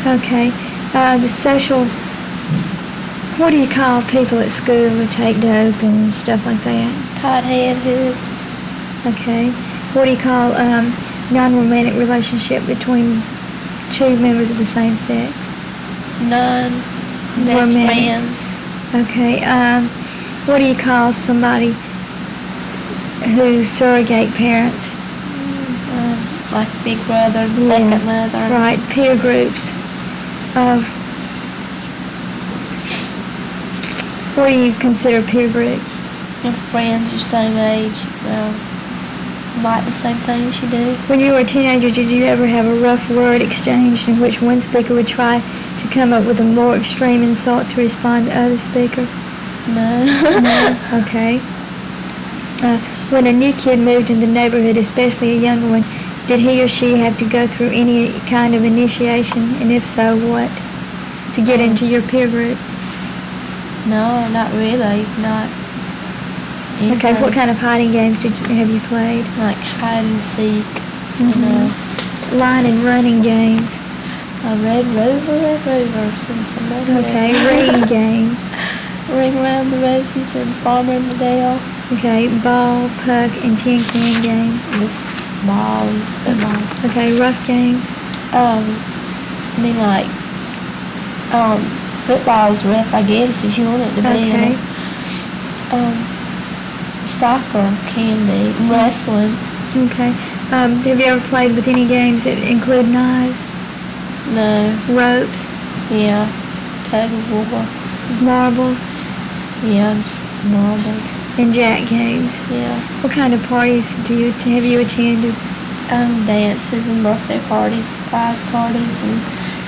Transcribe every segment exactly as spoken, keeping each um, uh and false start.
Okay. Uh, the social, what do you call people at school who take dope and stuff like that? Pothead hood. Okay. What do you call um, non-romantic relationship between two members of the same sex? None. Best Romantic. friends. Okay. Um, what do you call somebody who's surrogate parents? Uh, like big brother, Yeah. second mother. Right. Peer groups of, what do you consider peer groups? Your friends your same age. Well, like the same things you do. When you were a teenager, did you ever have a rough word exchange in which one speaker would try to come up with a more extreme insult to respond to other speakers? No. No? Okay. Uh, when a new kid moved in the neighborhood, especially a younger one, did he or she have to go through any kind of initiation, and if so, what, to get Um, into your peer group? No, not really. Not. Okay, anything. what kind of hiding games did you, have you played? Like hide and seek. Mhm. You know. Line and running games. A red rover, red rover. Something like that. Okay, ring games. Ring around the roses and farmer in the dale. Okay, ball, puck, and tin can games. Just ball and football. Okay, rough games. Um, I mean like, um, football's rough, I guess, if you want it to be. Okay. You know? Um, soccer can be. Wrestling. Okay. Um, have you ever played with any games that include knives, No. ropes, Yeah. Tug of war. marbles, Yeah. Marbles. and jack games? Yeah. What kind of parties do you have you attended? Um, dances and birthday parties, surprise parties, and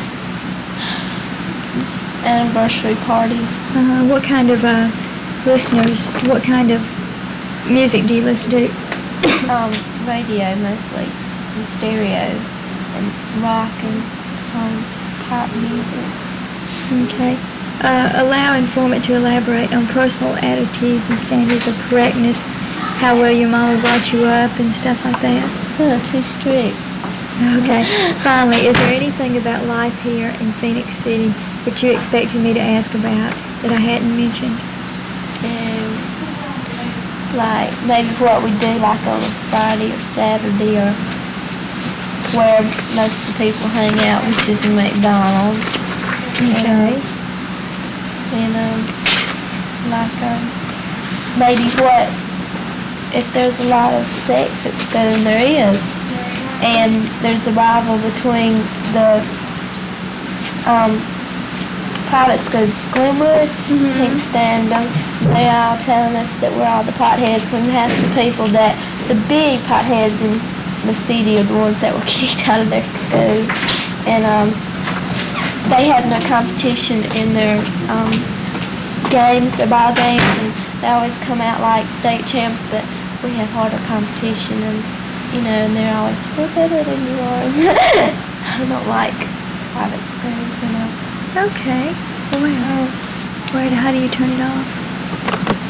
anniversary parties. Uh, what kind of uh, listeners? What kind of music do you listen to? Um, radio mostly, and stereo, and rock and um, pop music. Okay. Uh, allow informant to elaborate on personal attitudes and standards of correctness, how well your mama brought you up and stuff like that. Huh, too strict. Okay. Finally, is there anything about life here in Phoenix City that you expected me to ask about that I hadn't mentioned? And like maybe what we do like on a Friday or Saturday, or where most of the people hang out, which is in McDonald's. Okay. And um, like um, maybe what if there's a lot of sex at school, and there is, and there's a rival between the um, private schools, Glenwood, Mhm. can't stand them. They all telling us that we're all the potheads, when half the people that, the big potheads in the city are the ones that were kicked out of their school. And um, they have no competition in their um, games, their ball games, and they always come out like state champs, but we have harder competition, and you know, and they're always, we're better than you are. I don't like private schools, you know. Okay. Well, wait, how do you turn it off?